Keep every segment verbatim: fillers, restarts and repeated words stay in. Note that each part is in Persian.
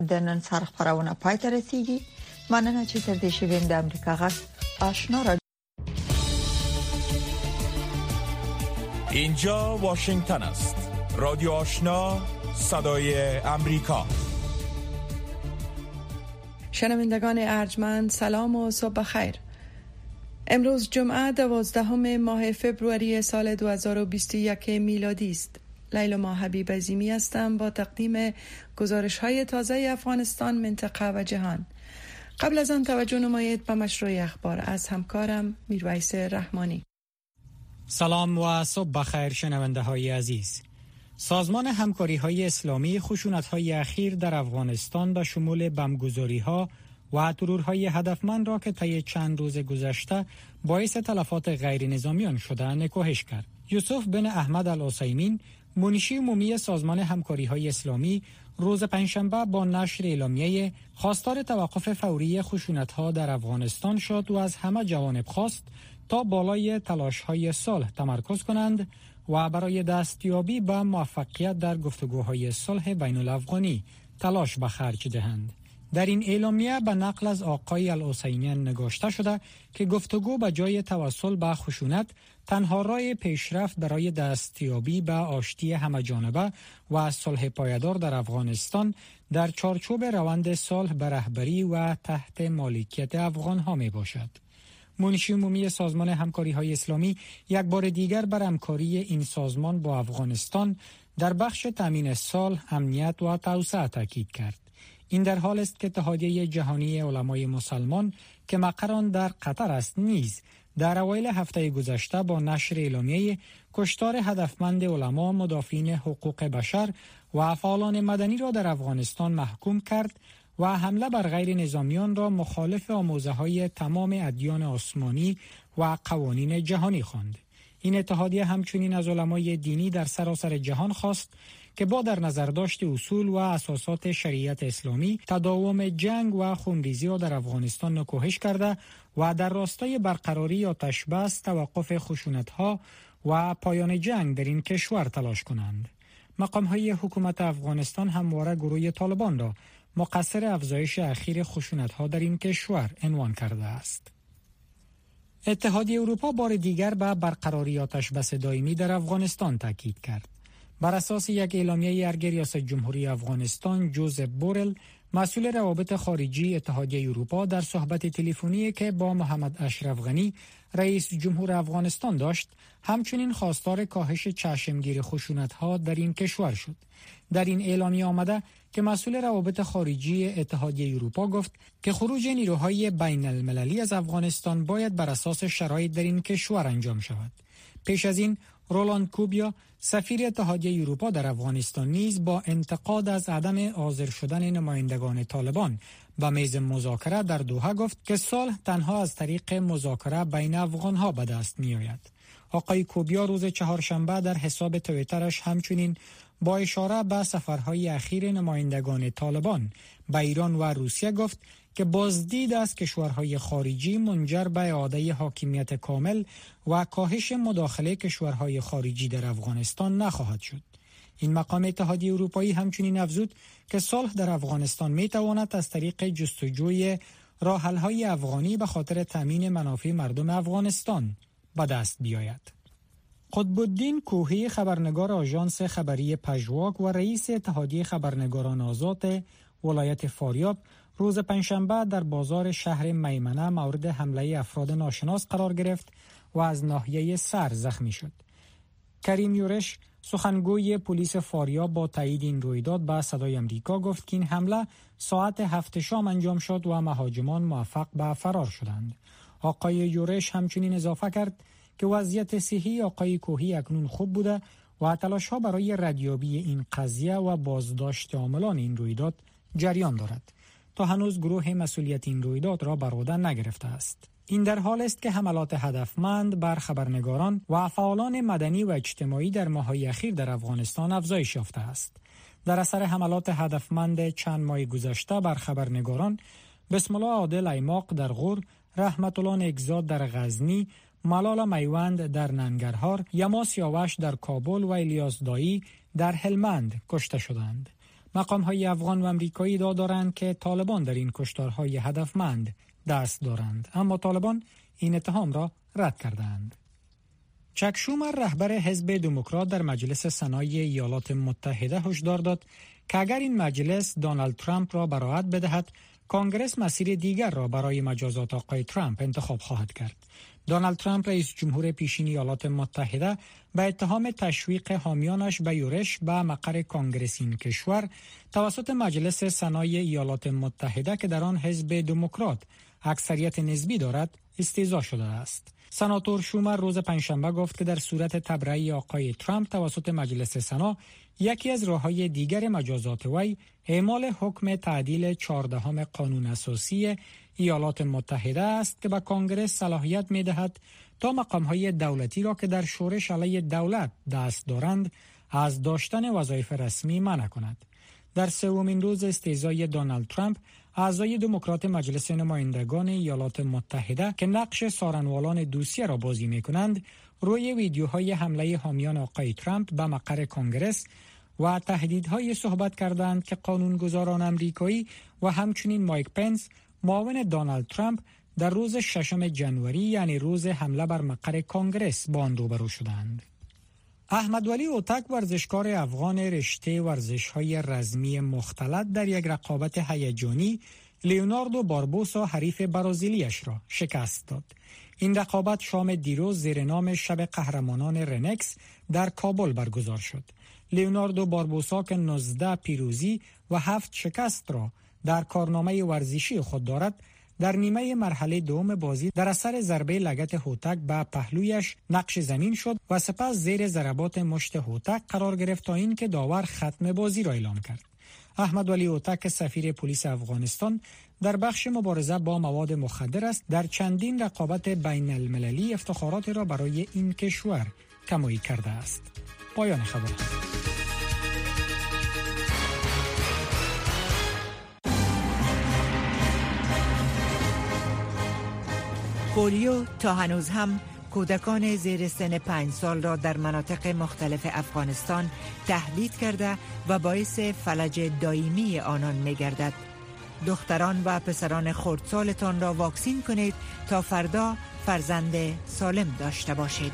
د نن سره خبرونه پای ته رسیدي. مننه چې تر دې شویم د امریکا غږ آشنا را. اینجا واشنگتن است. رادیو آشنا، صدای امریکا. شنوندگان ارجمند سلام و صبح بخیر. امروز جمعه دوازدهم ماه فبروری سال دو هزار و بیست و یک میلادی است. لیلا حبیب عظیمی هستم با تقدیم گزارش‌های تازه افغانستان، منطقه و جهان. قبل از آن توجه نمایید به مشروع اخبار از همکارم میرویس رحمانی. سلام و صبح بخیر شنونده های عزیز. سازمان همکاری های اسلامی خشونت های اخیر در افغانستان به شمول بمبگذاری ها و ترورهای هدفمند را که طی چند روز گذشته باعث تلفات غیر نظامیان شده نکوهش کرد. یوسف بن احمد العثیمین، منشی عمومی سازمان همکاری های اسلامی، روز پنجشنبه با نشر اعلامیه خواستار توقف فوری خشونت ها در افغانستان شد و از همه جوانب خواست تا بالای تلاش های صلح تمرکز کنند و برای دستیابی به موفقیت در گفتگوهای صلح بین الافغانی تلاش به خرج دهند. در این اعلامیه به نقل از آقای العثیمین نگاشته شده که گفتگو به جای توسل به خشونت تنها راه پیشرفت برای دستیابی به آشتی همه‌جانبه و صلح پایدار در افغانستان در چارچوب روند صلح به رهبری و تحت مالکیت افغان‌ها می باشد. منشی عمومی سازمان همکاری های اسلامی یک بار دیگر بر همکاری این سازمان با افغانستان در بخش تامین صلح، امنیت و توسعه تاکید کرد. این در حال است که اتحادیه جهانی علمای مسلمان که مقر آن در قطر است نیز در اوایل هفته گذشته با نشر اعلامیه کشتار هدفمند علما، مدافعین حقوق بشر و فعالان مدنی را در افغانستان محکوم کرد و حمله بر غیر نظامیان را مخالف آموزه‌های تمام ادیان آسمانی و قوانین جهانی خواند. این اتحادیه همچنین از علمای دینی در سراسر جهان خواست که با در نظر داشت اصول و اساسات شریعت اسلامی تداوم جنگ و خونریزی را در افغانستان نکوهش کرده و در راستای برقراری آتش بس، توقف خشونت‌ها و پایان جنگ در این کشور تلاش کنند. مقام‌های حکومت افغانستان همواره گروه طالبان را مقصر افزایش اخیر خشونت‌ها در این کشور عنوان کرده است. اتحادیه اروپا بار دیگر به برقراری آتش بس دائمی در افغانستان تاکید کرد. بر اساس یک اعلامیه ارگ ریاست جمهوری افغانستان، جوزف بورل، مسئول روابط خارجی اتحادیه اروپا، در صحبت تلفنی که با محمد اشرف غنی رئیس جمهور افغانستان داشت، همچنین خواستار کاهش چشمگیر خشونت‌ها در این کشور شد. در این اعلامیه آمده که مسئول روابط خارجی اتحادیه اروپا گفت که خروج نیروهای بین المللی از افغانستان باید بر اساس شرایط در این کشور انجام شود. پیش از این رولاند کوبیا، سفیر اتحادیه اروپا در افغانستان، نیز با انتقاد از عدم حاضر شدن نمایندگان طالبان به میز مذاکره در دوحه گفت که صلح تنها از طریق مذاکره بین افغانها به دست می آید. آقای کوبیا روز چهارشنبه در حساب توییترش همچنین با اشاره به سفرهای اخیر نمایندگان طالبان به ایران و روسیه گفت که بازدید از کشورهای خارجی منجر به اعاده حاکمیت کامل و کاهش مداخله کشورهای خارجی در افغانستان نخواهد شد. این مقام اتحادیه اروپایی همچنین افزود که صلح در افغانستان می تواند از طریق جستجوی راه حل‌های افغانی به خاطر تامین منافع مردم افغانستان به دست بیاید. قطب الدین کوهی، خبرنگار آژانس خبری پژواک و رئیس اتحادیه خبرنگاران آزاد ولایت فاریاب، روز پنجشنبه در بازار شهر میمنه مورد حمله افراد ناشناس قرار گرفت و از ناحیه سر زخمی شد. کریم یورش، سخنگوی پلیس فاریاب، با تایید این رویداد به صدای امریکا گفت که این حمله ساعت هفت شام انجام شد و مهاجمان موفق به فرار شدند. آقای یورش همچنین اضافه کرد که وضعیت صحی آقای کوهی اکنون خوب بوده و تلاش‌ها برای ردیابی این قضیه و بازداشت عاملان این رویداد جریان دارد. تا هنوز گروه مسئولیت این رویداد را بر عهده نگرفته است. این در حال است که حملات هدفمند بر خبرنگاران و فعالان مدنی و اجتماعی در ماه‌های اخیر در افغانستان افزایش یافته است. در اثر حملات هدفمند چند ماه گذشته بر خبرنگاران، بسم الله عادل ایماق در غور، رحمت الله نگزاد در غزنی، ملال میوند در ننگرهار، یما سیاوش در کابل و الیاس دایی در هلمند کشته شدند. مقام‌های افغان و امریکایی ادعا دارند که طالبان در این کشتارهای هدفمند دست دارند، اما طالبان این اتهام را رد کردند. چک شومر رهبر حزب دموکرات در مجلس سنای ایالات متحده هشدار داد که اگر این مجلس دونالد ترامپ را براءت بدهد، کنگرس مسیر دیگر را برای مجازات آقای ترامپ انتخاب خواهد کرد. دونالد ترامپ رئیس جمهور پیشین ایالات متحده به اتهام تشویق حامیانش به یورش به مقر کنگرس این کشور توسط مجلس سنای ایالات متحده که در آن حزب دموکرات اکثریت نسبی دارد استیضاح شده است. سناتور شومر روز پنجشنبه گفت که در صورت تبرئه آقای ترامپ توسط مجلس سنا، یکی از راه‌های دیگر مجازات وی اعمال حکم تعدیل چهاردهم قانون اساسی ایالات متحده است که به کنگرس صلاحیت می‌دهد تا مقام‌های دولتی را که در شورش علیه دولت دست دارند از داشتن وظایف رسمی منع کند. در سومین روز استیضاح دونالد ترامپ، اعضای دموکرات مجلس نمایندگان ایالات متحده که نقش سارنوالان دوسیه را بازی می‌کنند، روی ویدیوهای حمله حامیان آقای ترامپ به مقر کنگرس و تهدیدهای صحبت کردند که قانونگذاران امریکایی و همچنین مایک پنس، معاون دونالد ترامپ، در روز ششم ژانویه یعنی روز حمله بر مقر کنگرس با آن روبرو شدند. احمدولی اوتک، ورزشکار افغان رشته ورزش‌های رزمی مختلط، در یک رقابت هیجانی لیوناردو باربوسا حریف برازیلیش را شکست داد. این رقابت شام دیروز زیر نام شب قهرمانان رنکس در کابل برگزار شد. لیوناردو باربوسا که نوزده پیروزی و هفت شکست را در کارنامه ورزشی خود دارد، در نیمه مرحله دوم بازی در اثر ضربه لگد هوتک به پهلویش نقش زمین شد و سپس زیر ضربات مشت هوتک قرار گرفت تا اینکه داور ختم بازی را اعلام کرد. احمدولی اوتک، سفیر پلیس افغانستان در بخش مبارزه با مواد مخدر است، در چندین رقابت بین المللی افتخارات را برای این کشور کمایی کرده است. پایان خبر. پولیو تا هنوز هم کودکان زیر سن پنج سال را در مناطق مختلف افغانستان تهدید کرده و باعث فلج دائمی آنان می گردد. دختران و پسران خردسالتان را واکسین کنید تا فردا فرزند سالم داشته باشید.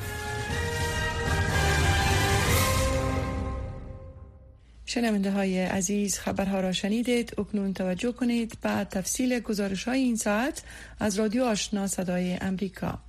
شنونده های عزیز، خبرها را شنیدید. اکنون توجه کنید به تفصیل گزارش های این ساعت از رادیو آشنا صدای امریکا.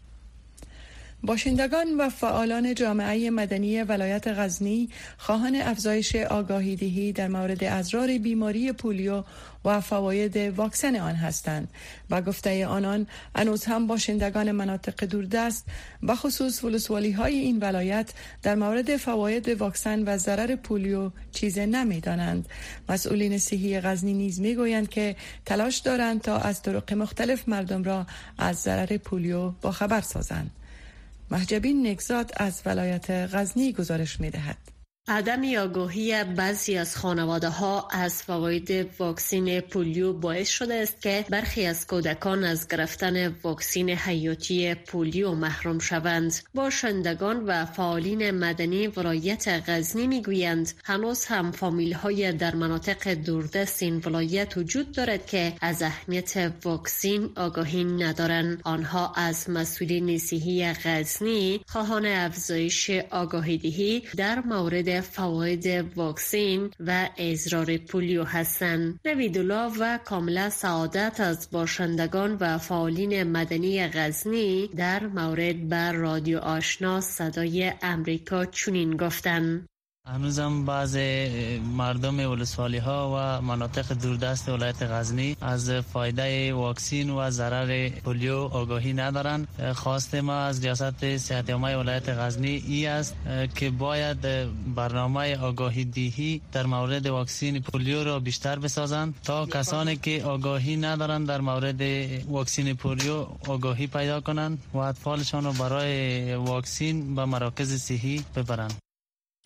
باشندگان و فعالان جامعه مدنی ولایت غزنی خواهان افزایش آگاهی دهی در مورد اضرار بیماری پولیو و فواید واکسن آن هستند. با گفته آنان، هنوز هم باشندگان مناطق دوردست به خصوص ولسوالی های این ولایت در مورد فواید واکسن و ضرر پولیو چیز نمی دانند. مسئولین صحی غزنی نیز می گویند که تلاش دارند تا از طرق مختلف مردم را از ضرر پولیو باخبر سازند. محجبین نگزاد از ولایت غزنی گزارش می دهد. عدم آگاهی بعضی از خانواده ها از فواید واکسن پولیو باعث شده است که برخی از کودکان از گرفتن واکسن حیاتی پولیو محروم شوند. باشندگان و فعالین مدنی ولایت غزنی میگویند هنوز هم فامیل های در مناطق دوردست این ولایت وجود دارد که از اهمیت واکسن آگاهی ندارند. آنها از مسئولین صحی غزنی خواهان افزایش آگاهی دهی در مورد فواید واکسن و اضرار پولیو هستند. نویدالله و کاملا سعادت از باشندگان و فعالین مدنی غزنی در مورد بر رادیو آشنا صدای امریکا چنین گفتند: هنوزم بعض مردم ولسوالی ها و مناطق دوردست ولایت غزنی از فایده واکسن و ضرر پولیو آگاهی ندارند. خواست ما از ریاست صحت عامه ولایت غزنی ای است که باید برنامه آگاهی دهی در مورد واکسن پولیو را بیشتر بسازند تا کسانی که آگاهی ندارند در مورد واکسن پولیو آگاهی پیدا کنند و اطفالشان را برای واکسن به مراکز صحی ببرند.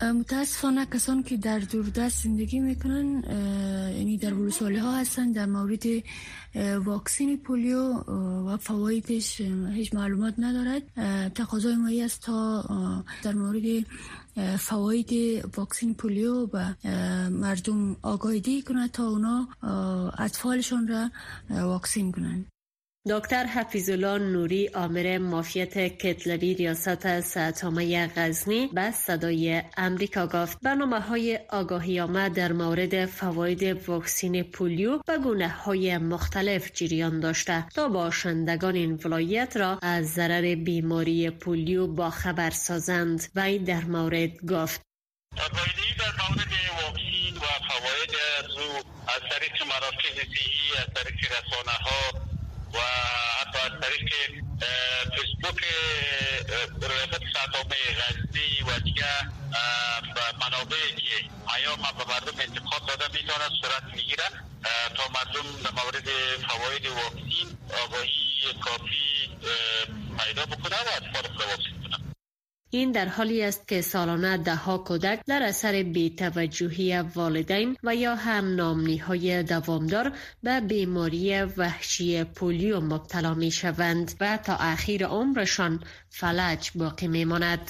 متاسفانه کسانی که در دوردست زندگی میکنن، یعنی در ولسوالی ها هستن، در مورد واکسین پولیو و فوایدش هیچ معلومات ندارد. تقاضای ما است تا در مورد فواید واکسین پولیو به مردم آگاهی کنند تا اونا اطفالشون را واکسین کنند. دکتر حفیظالله نوری، آمر معافیت کتلوی ریاست صحت عامه غزنی، به صدای امریکا گفت برنامه‌های آگاهی‌آمه در مورد فواید واکسن پولیو به گونه‌های مختلف جریان داشته تا باشندگان این ولایت را از ضرر بیماری پولیو باخبر سازند. وی در مورد گفت آگاهی در مورد واکسن و فواید او از طریق مراکز صحی، از طریق رسانه‌ها و حتی از طریق فیسبوک ریاست صحت عامه غزنی و دیگه منابعی که پیام به مردم انتقاد داده میتونه صورت میگیره تا مردم در مورد فواید واکسن آگاهی کافی پیدا بکنه و اطفال خود واکسن کنه. این در حالی است که سالانه ده ها کودک در اثر بی‌توجهی والدین و یا هم ناامنی‌های دوامدار به بیماری وحشی پولیو مبتلا می شوند و تا آخر عمرشان فلج باقی می ماند.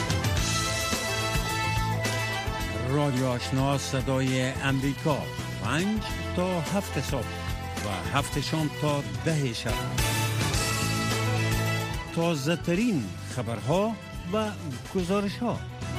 رادیو آشنا صدای امریکا، پنج تا هفت صبح و هفت شام تا ده شب. تازه ترین خبرها و گزارش ها.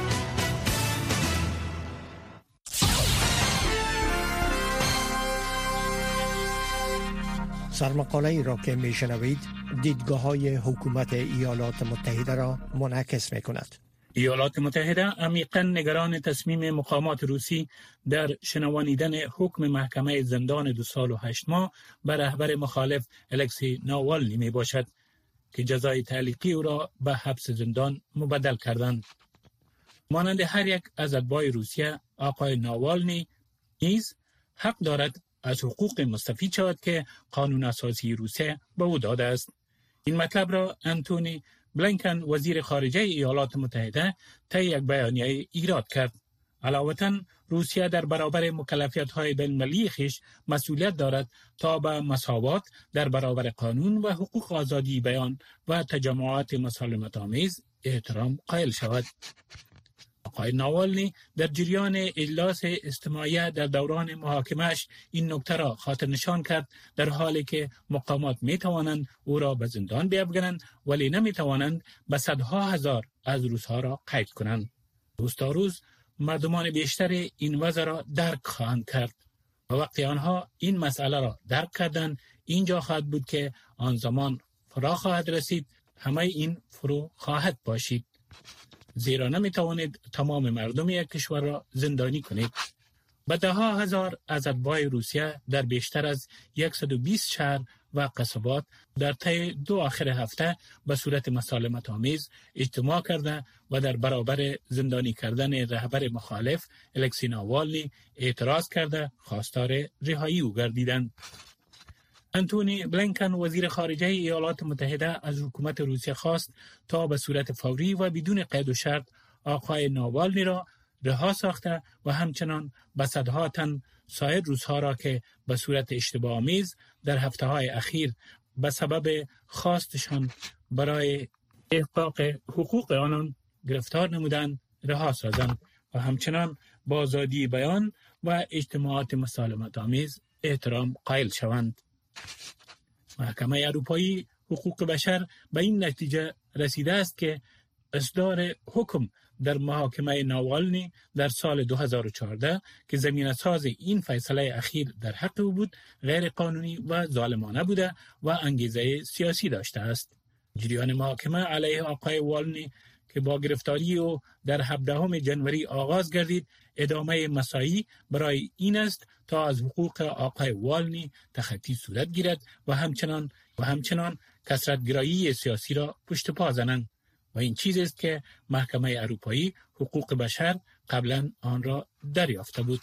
سرمقاله ای را که می شنوید دیدگاه های حکومت ایالات متحده را منعکس می کند. ایالات متحده عمیقاً نگران تصمیم مقامات روسی در شنوانیدن حکم محکمه زندان دو سال و هشت ماه بر رهبر مخالف الکسی ناوالنی می باشد که جزای تعلیقی او را به حبس زندان مبدل کردند. مانند هر یک از اتباع روسیه، آقای ناوالنی نیز حق دارد از حقوق مستفید شود که قانون اساسی روسیه به او داده است. این مطلب را انتونی بلینکن، وزیر خارجه ایالات متحده، طی یک بیانیه ایراد کرد. علاوه روسیه در برابر مکلفیت‌های بین‌المللی خویش مسئولیت دارد تا به مساوات در برابر قانون و حقوق آزادی بیان و تجمعات مسالمت‌آمیز احترام قائل شود. آقای ناوالنی در جریان اجلاس استماعیه در دوران محاکمه‌اش این نکته را خاطر نشان کرد، در حالی که مقامات می توانند او را به زندان بیفگنند ولی نمی توانند به صدها هزار از روس‌ها را قید کنند. روز تا روز مردمان بیشتر این وضع را درک خواهند کرد و وقتی آنها این مسئله را درک کردند، اینجا خواهد بود که آن زمان فرا خواهد رسید، همه این فرو خواهد باشید. زیرا نمی توانید تمام مردم یک کشور را زندانی کنید. به ده ها هزار از اتباع روسیه در بیشتر از صد و بیست شهر و قصبات در طی دو آخر هفته به صورت مسالمت آمیز اجتماع کرده و در برابر زندانی کردن رهبر مخالف الکسی ناوالنی اعتراض کرده خواستار رهایی او گردیدند. انتونی بلینکن، وزیر خارجه ایالات متحده، از حکومت روسیه خواست تا به صورت فوری و بدون قید و شرط آقای ناوالنی را رها ساخته و همچنان به صدها تن سایر روس‌ها را که به صورت اشتباه آمیز در هفته‌های اخیر به سبب خواستشان برای احقاق حقوق آنان گرفتار نمودند رها سازند و همچنان با آزادی بیان و اجتماعات مسالمت آمیز احترام قائل شوند. محکمه اروپایی حقوق بشر به این نتیجه رسیده است که اصدار حکم در محاکمه ناوالنی در سال دو هزار و چهارده که زمینه‌ساز این فیصله اخیر در حق او بود، غیر قانونی و ظالمانه بوده و انگیزه سیاسی داشته است. جریان محاکمه علیه آقای والنی که با گرفتاری او در هفدهم ژانویه آغاز گردید، ادامه مساعی برای این است تا از حقوق آقای والنی تخطی صورت گیرد و همچنان و همچنان کثرت‌گرایی سیاسی را پشت پا زنند و این چیزی است که محکمه اروپایی حقوق بشر قبلا آن را دریافته بود.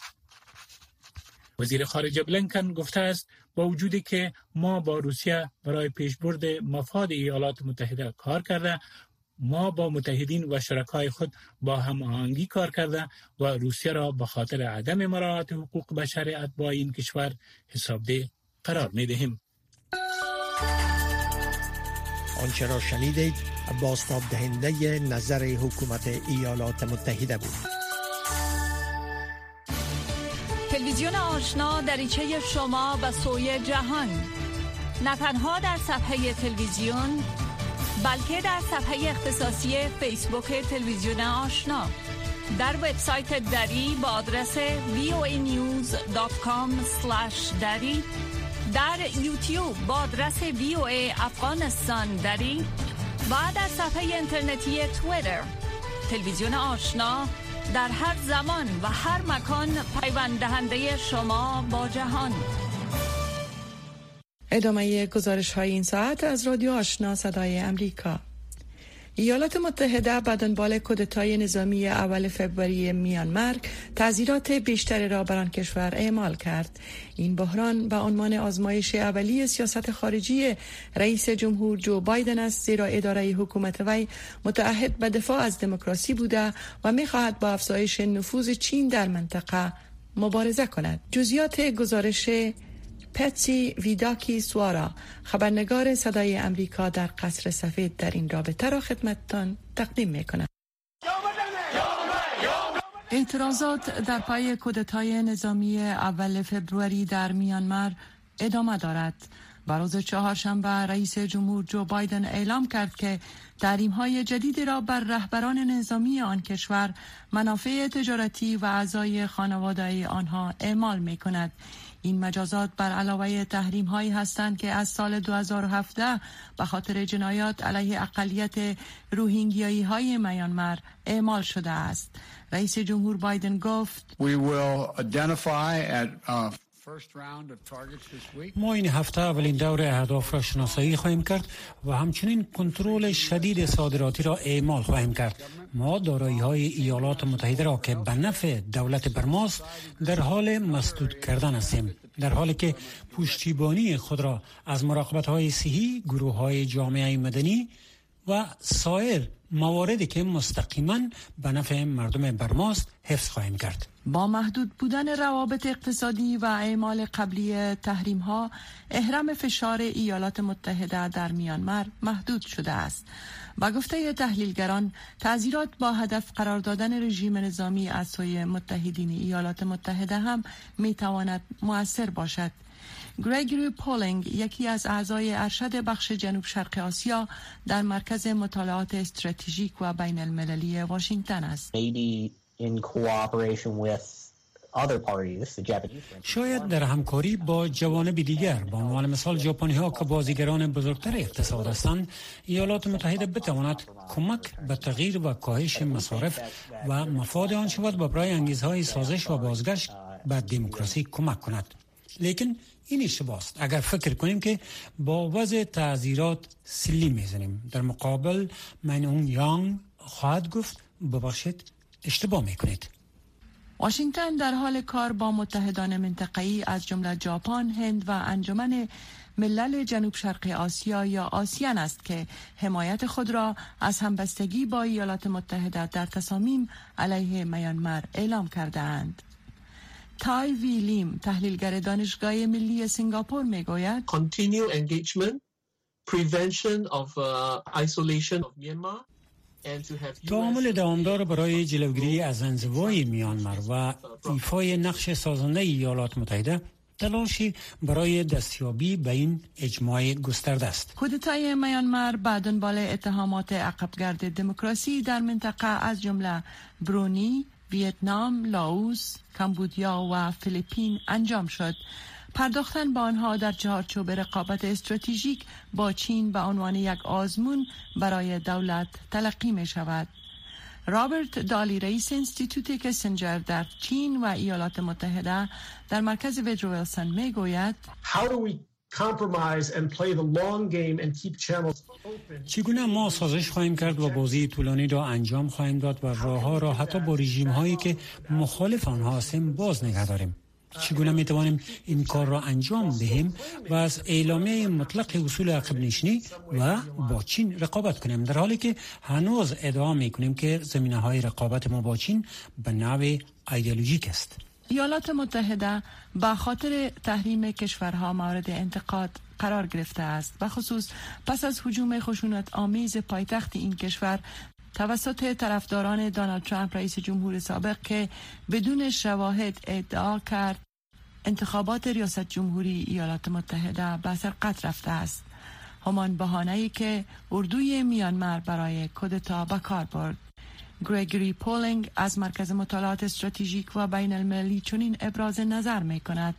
وزیر خارجه بلینکن گفته است با وجودی که ما با روسیه برای پیشبرد مفاد ایالات متحده کار کرده، ما با متحدین و شرکای خود با هماهنگی کار کرده و روسیه را به خاطر عدم مراعات حقوق بشر اتباع این کشور حسابده قرار می دهیم. آنچه را شنیدید بازتاب دهنده نظر حکومت ایالات متحده بود. تلویزیون آشنا دریچه شما به سوی جهان، نه تنها در صفحه تلویزیون بلکه در صفحه اختصاصی فیسبوک تلویزیون آشنا، در وبسایت دری با آدرس وی او ای نیوز دات کام اسلش دری، در یوتیوب با آدرس وی او ای افغانستان دری و در صفحه اینترنتی توییتر. تلویزیون آشنا در هر زمان و هر مکان پیوند دهنده شما با جهان. ادامه گزارش های این ساعت از رادیو آشنا صدای امریکا. ایالات متحده به دنبال کودتای نظامی اول فوریه میانمار تعزیرات بیشتری را بر آن کشور اعمال کرد. این بحران به عنوان آزمایش اولیه سیاست خارجی رئیس جمهور جو بایدن است، زیرا اداره حکومت وی متعهد به دفاع از دموکراسی بوده و می‌خواهد با افزایش نفوذ چین در منطقه مبارزه کند. جزئیات گزارش پتسی ویداکی سوارا، خبرنگار صدای امریکا در قصر سفید، در این رابطه را خدمتتان تقدیم می‌کنم. اعتراضات در پای کودتای نظامی اول فوریه در میانمار ادامه دارد. بر روز چهارشنبه رئیس جمهور جو بایدن اعلام کرد که تحریم‌های جدیدی را بر رهبران نظامی آن کشور، منافع تجارتی و اعضای خانواده آنها اعمال می‌کند. این مجازات بر علاوه تحریم هایی هستند که از سال دو هزار و هفده به خاطر جنایات علیه اقلیت روهینگیایی های میانمار اعمال شده است. رئیس جمهور بایدن گفت: We will identify at, uh... ما این هفته اولین دور اهداف را شناسایی خواهیم کرد و همچنین کنترل شدید صادراتی را اعمال خواهیم کرد. ما دارایی های ایالات متحده را که به نفع دولت برماست در حال مسدود کردن هستیم، در حالی که پشتیبانی خود را از مراقبت های صحی، گروه های جامعه مدنی و سایر مواردی که مستقیما به نفع مردم برماست حفظ خواهیم کرد. با محدود بودن روابط اقتصادی و اعمال قبلی تحریم ها، اهرم فشار ایالات متحده در میانمار محدود شده است. با گفته تحلیلگران، تعزیرات با هدف قرار دادن رژیم نظامی از سوی متحدین ایالات متحده هم می تواند مؤثر باشد. گریگوری پولینگ، یکی از اعضای ارشد بخش جنوب شرق آسیا در مرکز مطالعات استراتژیک و بین المللی واشنگتن است. شاید در همکاری با جوانب دیگر، به عنوان مثال ژاپنی ها که بازیگران بزرگتر اقتصاد هستند، ایالات متحده بتواند کمک به تغییر و کاهش مصارف و مفاد آن شود و برای انگیزهای سازش و بازگشت به دموکراسی کمک کند. لیکن این اشتباه است اگر فکر کنیم که با وضع تعزیرات سلی میزنیم. در مقابل من اون یانگ خواهد گفت: ببخشید، اشتباه میکنید. واشنگتن در حال کار با متحدان منطقه‌ای از جمله ژاپن، هند و انجمن ملل جنوب شرق آسیا یا آسیان است که حمایت خود را از همبستگی با ایالات متحده در تصامیم علیه میانمار اعلام کرده‌اند. تای وی لیم، تحلیلگر دانشگاه ملی سنگاپور، میگوید: Continue engagement, prevention of uh, isolation of Myanmar. تعامل دوامدار برای جلوگیری از انزوای میانمار و ایفای نقش سازنده ایالات متحده تلاشی برای دستیابی به این اجماع گسترده است. کودتای میانمار به دنبال اتهامات عقبگرد دموکراسی در منطقه از جمله برونی، ویتنام، لاوس، کمبودیا و فیلیپین انجام شد. پرداختن به آنها در چارچوب رقابت استراتژیک با چین به عنوان یک آزمون برای دولت تلقی می شود. رابرت دالی، رئیس انستیتوت کسنجر در چین و ایالات متحده در مرکز ویدرو ویلسون، می گوید: چگونه ما سازش خواهیم کرد و بازی طولانی را انجام خواهیم داد و راه ها را حتی با رژیم هایی که مخالف آنها هستیم باز نگه داریم. چگونه می توانیم این کار را انجام دهیم و از اعلامیه مطلق اصول عقب نشینی و با چین رقابت کنیم، در حالی که هنوز ادعا می کنیم که زمینه های رقابت ما با چین به نوع ایدئولوژیک است. ایالات متحده به خاطر تحریم کشورها مورد انتقاد قرار گرفته است، به خصوص پس از هجوم خشونت آمیز پایتخت این کشور توسط طرفداران دونالد ترامپ رئیس جمهور سابق که بدون شواهد ادعا کرد انتخابات ریاست جمهوری ایالات متحده به سرقت رفته است. همان بهانه‌ای که اردوی میانمار برای کودتا به کار برد. گریگوری پولینگ از مرکز مطالعات استراتژیک و بین المللی چنین ابراز نظر می کند.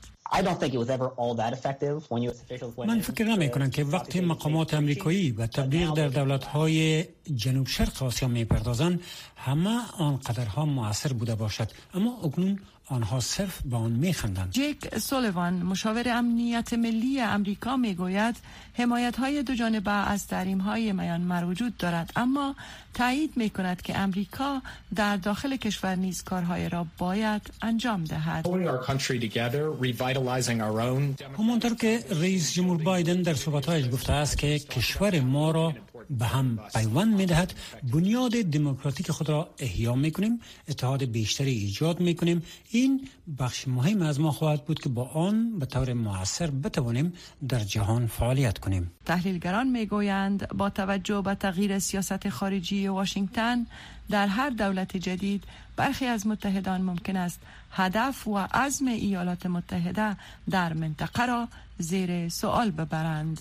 من فکر نمی کنم که وقتی مقامات امریکایی و تبلیغ در دولت‌های جنوب شرق آسیا می پردازند همه آنقدرها مؤثر بوده باشد، اما اکنون آنها صرف به آن می خندند. جیک سولیوان مشاور امنیت ملی امریکا می گوید حمایت های دو جانبه از تحریم های میانمار وجود دارد، اما تایید می کند که امریکا در داخل کشور نیز کارهای را باید انجام دهد. همانطور که رئیس جمهور بایدن در صحبت‌هایش گفته است که کشور ما را به هم پیوند می‌دهد، بنیاد دموکراتیک خود را احیا می‌کنیم، اتحاد بیشتری ایجاد می‌کنیم. این بخش مهم از ما خواهد بود که با آن به طور مؤثر بتوانیم در جهان فعالیت کنیم. تحلیلگران می‌گویند با توجه به تغییر سیاست خارجی واشنگتن در هر دولت جدید، برخی از متحدان ممکن است هدف و عزم ایالات متحده در منطقه را زیر سوال ببرند.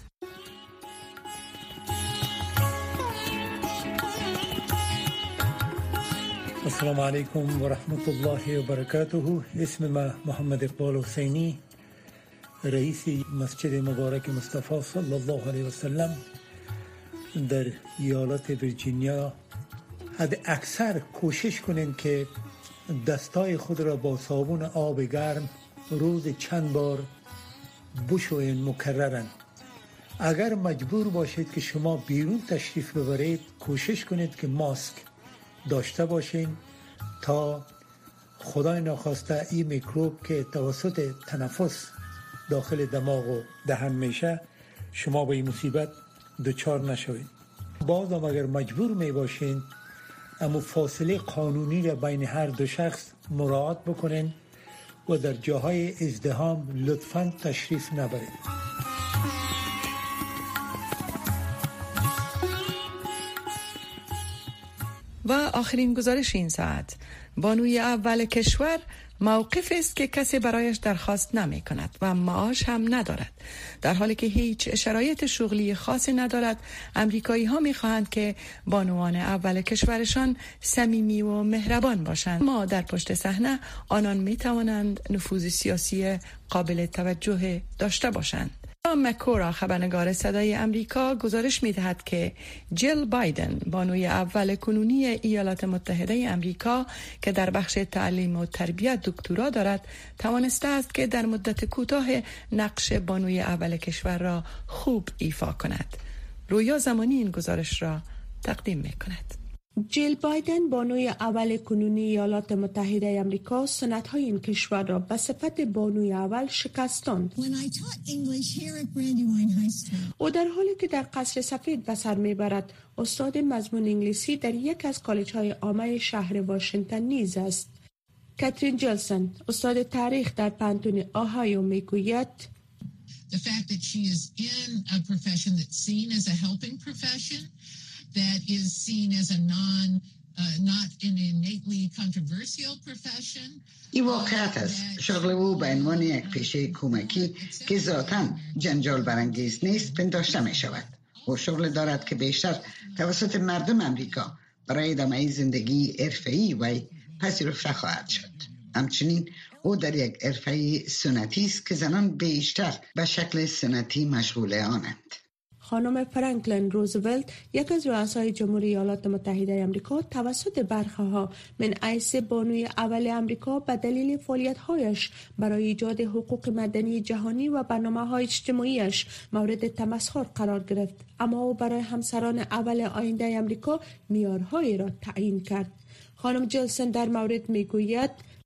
السلام علیکم و رحمت الله و برکاته. اسم ما محمد اقبال حسینی، رئیس مسجد مبارک مصطفی صلی الله علیه و سلم در ایالت ویرجینیا. حد اکثر کوشش کنین که دستای خود را با صابون آب گرم روز چند بار بشوین مکررن. اگر مجبور باشید که شما بیرون تشریف ببرید، کوشش کنید که ماسک داشته باشین تا خدای ناخواسته این میکروب که توسط تنفس داخل دماغ و دهن میشه شما به این مصیبت دچار نشوید. بازم اگر مجبور می باشین، اما فاصله قانونی را بین هر دو شخص مراعات بکنین و در جاهای ازدحام لطفاً تشریف نبرید. و آخرین گزارش این ساعت، بانوی اول کشور موقف است که کسی برایش درخواست نمی کند و معاش هم ندارد. در حالی که هیچ شرایط شغلی خاصی ندارد، امریکایی ها می خواهند که بانوان اول کشورشان صمیمی و مهربان باشند، ما در پشت صحنه آنان می توانند نفوذ سیاسی قابل توجه داشته باشند. مکورا، خبرنگار صدای امریکا، گزارش می‌دهد که جیل بایدن، بانوی اول کنونی ایالات متحده امریکا که در بخش تعلیم و تربیت دکترا دارد، توانسته است که در مدت کوتاه نقش بانوی اول کشور را خوب ایفا کند. رویا زمانی این گزارش را تقدیم می‌کند. جیل بایدن، بانوی اول کنونی ایالات متحده آمریکا، سنت‌های این کشور را به صفت بانوی اول شکستاند. او در حالی که در قصر سفید به سر میبرد، استاد مضمون انگلیسی در یک از کالج‌های عامه شهر واشنگتن نیز است. کاترین جلسن، استاد تاریخ در پانتون اوهایو، میگوید The fact that she is in a profession that's seen as a helping profession, that is seen as a non, uh, not an innately controversial profession. این واقعیت است. شغل او به عنوان یک پیشه کمکی که ذاتاً جنجال برانگیز نیست پنداشته می شود. او شغل دارد که بیشتر توسط مردم امریکا برای ادامه زندگی حرفه‌ای و پذیرفته خواهد شد. همچنین او در یک حرفه سنتی است که زنان بیشتر به شکل سنتی مشغول آنند. خانم فرانکلین روزولت، یک از رؤسای جمهوری ایالات متحده آمریکا، توسط برخه‌ها من حیث بانوی اول آمریکا به دلیل فعالیت‌هایش برای ایجاد حقوق مدنی جهانی و برنامه‌های اجتماعیش مورد تمسخر قرار گرفت، اما او برای همسران اول آینده آمریکا معیارهایی را تعیین کرد. خانم جلسن در مورد میگوید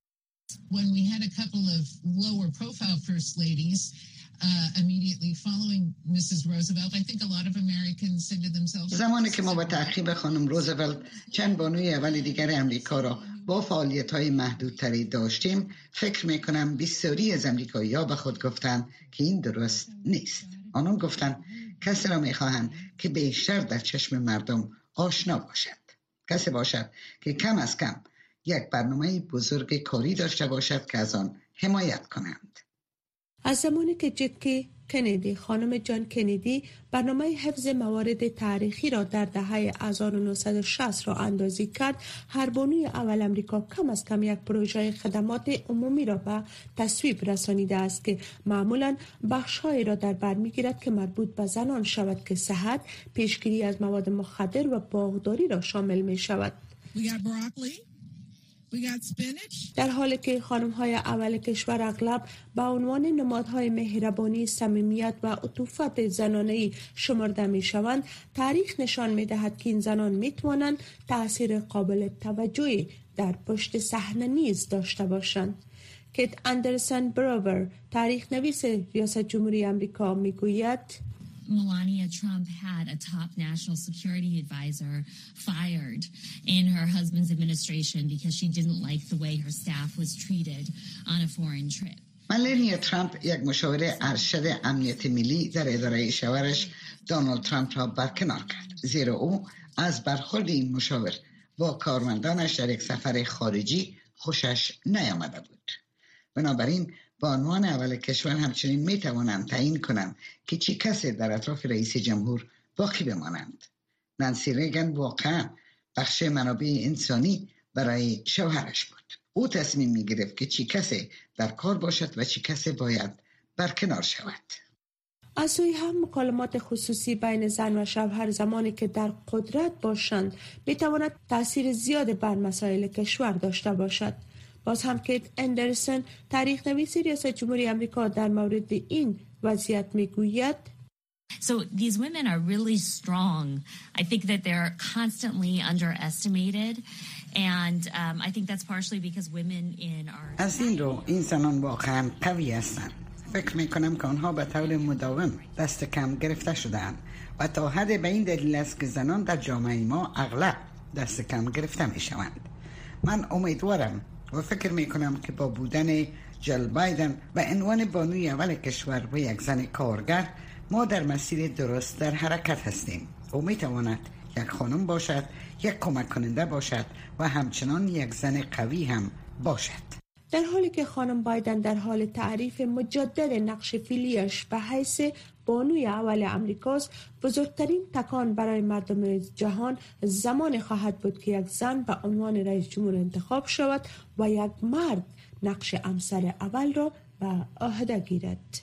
When we had a couple of lower profile first ladies uh, immediately following Missus Roosevelt, I think a lot of Americans said to themselves. زمانی که ما با تعقیب خانم روزولت چند بانوی اول دیگر امریکا را با فعالیت‌های محدودتری داشتیم، فکر می‌کنم بسیاری از امریکایی‌ها به خود گفتند که این درست نیست. آنان گفتند کسی را می‌خواهند که بیشتر در چشم مردم آشنا باشد. کسی باشد که کم از کم یک برنامه بزرگ کاری داشته باشد که از آن حمایت کنند. از زمانی که جکی کندی خانم جان کندی برنامه حفظ موارد تاریخی را در دهه هزار و نهصد و شصت را اندازی کرد، هر بانوی اول امریکا کم از کم یک پروژه خدمات عمومی را به تصویب رسانیده است که معمولاً بخش‌هایی را در بر می‌گیرد که مربوط به زنان شود که صحت، پیشگیری از مواد مخدر و باغداری را شامل می‌شود. در حالی که خانم‌های اول کشور اغلب به عنوان نمادهای مهربانی، صمیمیت و عطوفت زنانه‌ای شمرده می‌شوند، تاریخ نشان می‌دهد که این زنان می‌توانند تأثیر قابل توجهی در پشت صحنه نیز داشته باشند. کیت اندرسن براور، تاریخ نویس ریاست جمهوری آمریکا، می‌گوید Melania Trump had a top national security advisor fired in her husband's administration because she didn't like the way her staff was treated on a foreign trip. ملانیا ترامپ یک مشاور ارشد امنیت ملی در اداره شوهرش دونالد ترامپ را برکنار کرد، زیرا او از برخورد این مشاور با کارمندانش در یک سفر خارجی خوشش نیامده بود. بنابراین با عنوان اول کشور همچنین می توانند تعیین کنند که چی کسی در اطراف رئیس جمهور باقی بمانند. نانسی ریگن واقعا بخش منابع انسانی برای شوهرش بود. او تصمیم می گرفت که چی کسی در کار باشد و چی کسی باید برکنار شود. از سوی هم مکالمات خصوصی بین زن و شوهر زمانی که در قدرت باشند می تواند تأثیر زیاد بر مسائل کشور داشته باشد. باز هم کیت اندرسن، تاریخ نویس ریاست جمهوری آمریکا، در مورد این وضعیت میگوید So these women are really strong. I think that they're constantly underestimated and um, I think that's partially because women in our از این رو این زنان واقعا قوی هستند. فکر میکنم که آنها به طور مداوم دست کم گرفته شده‌اند و تا حد به این دلیل است که زنان در جامعه ما اغلب دست کم گرفته میشوند. من امیدوارم و فکر میکنم که با بودن جل بایدن و عنوان بانوی اول کشور و یک زن کارگر، ما در مسیر درست در حرکت هستیم. او میتواند یک خانم باشد، یک کمک کننده باشد و همچنان یک زن قوی هم باشد. در حالی که خانم بایدن در حال تعریف مجدد نقش فعلیش به حیث بانوی اول امریکاست، بزرگترین تکان برای مردم جهان زمان خواهد بود که یک زن به عنوان رئیس جمهور انتخاب شود و یک مرد نقش همسر اول را به عهده گیرد.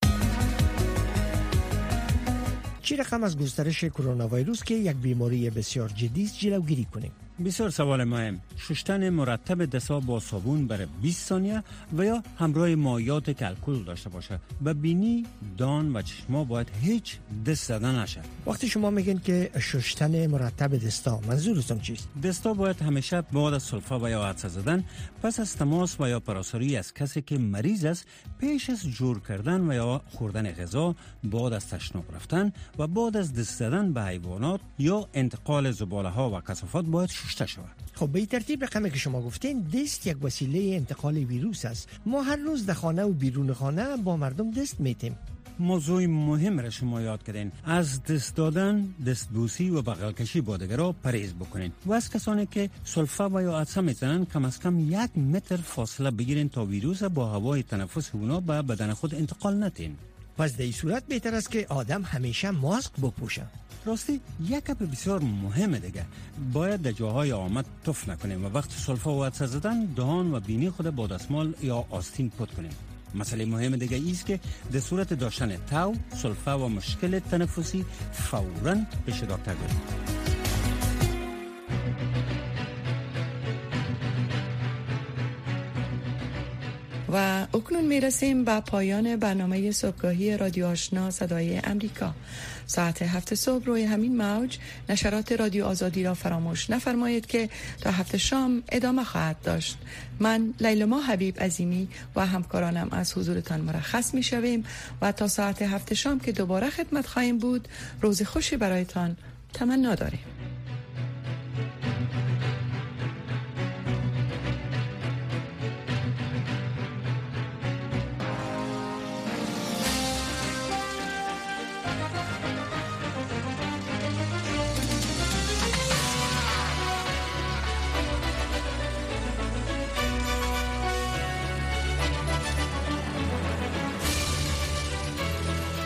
چه رقم از گسترش کرونا ویروس که یک بیماری بسیار جدی است جلوگیری کنیم؟ بسیار سوال مهم. شستن مرتب دستا با صابون برای بیست ثانیه و یا همراه مایعات که الکل داشته باشه. به بینی، دان و چشما باید هیچ دست زدن نشه. وقتی شما میگین که شستن مرتب دستا، منظورتون چیست؟ دستا باید همیشه بعد از سلفه و یا عدسه زدن، پس از تماس و یا پراساری از کسی که مریض است، پیش از جور کردن و یا خوردن غذا، بعد از تشناب رفتن و بعد از دست زدن به حیوانات یا انتقال زباله ها و کثافات باید شسته شود. خب به ترتیب رقمی که شما گفتین، دست یک وسیله انتقال ویروس است. ما هر روز در خانه و بیرون خانه با مردم دست میتیم. موضوع مهم را شما یاد کردین. از دست دادن، دست بوسی و بغل کشی با دیگران پرهیز بکنین و از کسانی که سلفه و یا عدسه میزنن کم از کم یک متر فاصله بگیرین تا ویروس با هوای تنفس اونا به بدن خود انتقال ندین. پس در این صورت بهتر است که آدم همیشه ماسک بپوشه. راستی یک گپ بسیار مهمه دیگه، باید در جاهای آمد تف نکنیم و وقت سلفه و عدسه زدن دهان و بینی خود با دستمال یا آستین پاک کنیم. مسئله مهم دیگه ایست که در صورت داشتن تاو، سلفه و مشکل تنفسی فوراً پیش دکتر برید. و اکنون میرسیم به پایان برنامه صبحگاهی رادیو آشنا صدای امریکا. ساعت هفت صبح روی همین موج نشرات رادیو آزادی را فراموش نفرمایید که تا هفت شام ادامه خواهد داشت. من لیلما حبیب عظیمی و همکارانم از حضورتان مرخص می شویم و تا ساعت هفت شام که دوباره خدمت خواهیم بود، روز خوشی برایتان تمنا داریم.